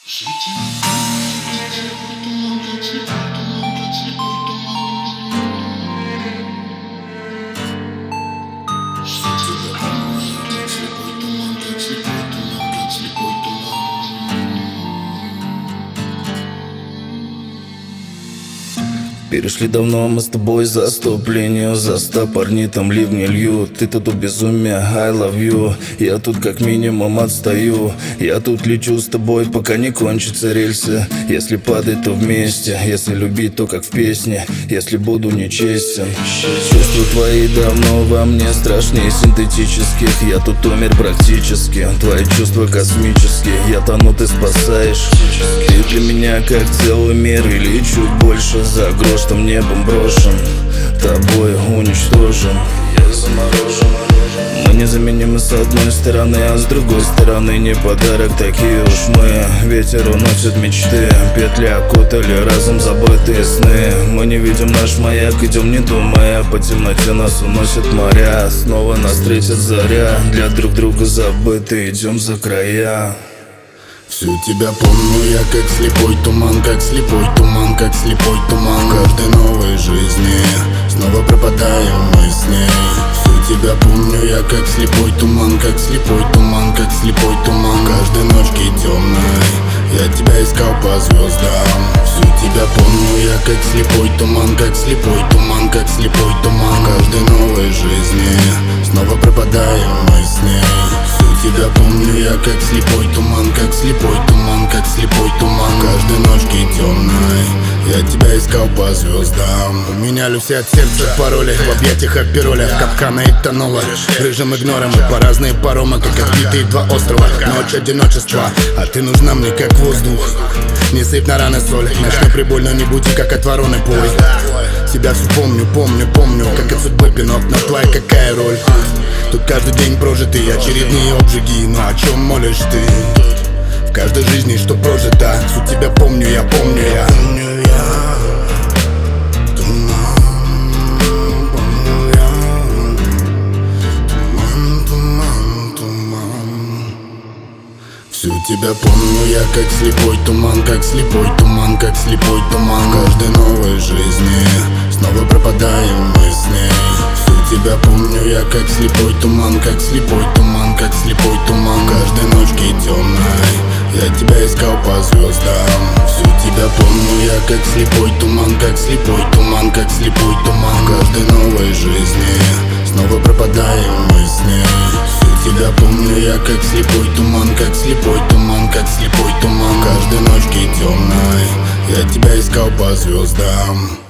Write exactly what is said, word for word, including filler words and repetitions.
Перешли давно мы с тобой за стоп линию, за ста парни там ливни льют. Ты тут у безумия, I love you. Я тут как минимум отстаю. Я тут лечу с тобой, пока не кончатся рельсы. Если падать, то вместе. Если любить, то как в песне. Если буду нечестен. Чувства твои давно во мне страшнее синтетических. Я тут умер практически. Твои чувства космические. Я тону, ты спасаешь. Ты для меня как целый мир или чуть больше. За грош там небом брошен, тобой уничтожен. Я заморожен. Мы незаменимы с одной стороны, а с другой стороны не подарок. Такие уж мы, ветер уносит мечты. Петли окутали разом забытые сны. Мы не видим наш маяк, идем не думая. По темноте нас уносят моря. Снова нас встретит заря. Для друг друга забыты, идем за края. Всю тебя помню я как слепой туман, как слепой туман, как слепой туман. В каждой новой жизни снова пропадаем мы с ней. Всю тебя помню я как слепой туман, как слепой туман, как слепой туман. Каждой ночки темной я тебя искал по звездам. Всю тебя помню я как слепой туман, как слепой туман, как слепой туман. В каждой новой жизни снова пропадаем мы с ней. Тебя помню я как слепой туман, как слепой туман, как слепой туман. Каждой ночки темной я тебя искал по звездам. Меняли все от сердца пароли, в объятиях опероля, капкана и тонула. Рыжим игнором мы по разные паромы, как отбитые два острова. Ночь одиночества, а ты нужна мне как воздух. Не сыпь на раны соль, ночной прибой, но не буди как от вороны пой. Тебя все помню, помню, помню, как от судьбы пинок, но твоя какая роль? Тут каждый день прожитый, очередные обжиги, но о чем молишь ты? В каждой жизни, что прожита, суть тебя помню, я помню, я помню я. Туман, помню я. Туман, туман, туман. Всю тебя помню я как слепой туман, как слепой туман, как слепой туман. В каждой новой жизни снова пропадаем мы с ней. Тебя помню я как слепой туман, как слепой туман, как слепой туман. Каждой ночки темной я тебя искал по звездам. Всю тебя помню я как слепой туман, как слепой туман, как слепой туман. Каждой новой жизни снова пропадаем мы с ней. Всю тебя помню я как слепой туман, как слепой туман, как слепой туман. Каждой ночки темной я тебя искал по звездам.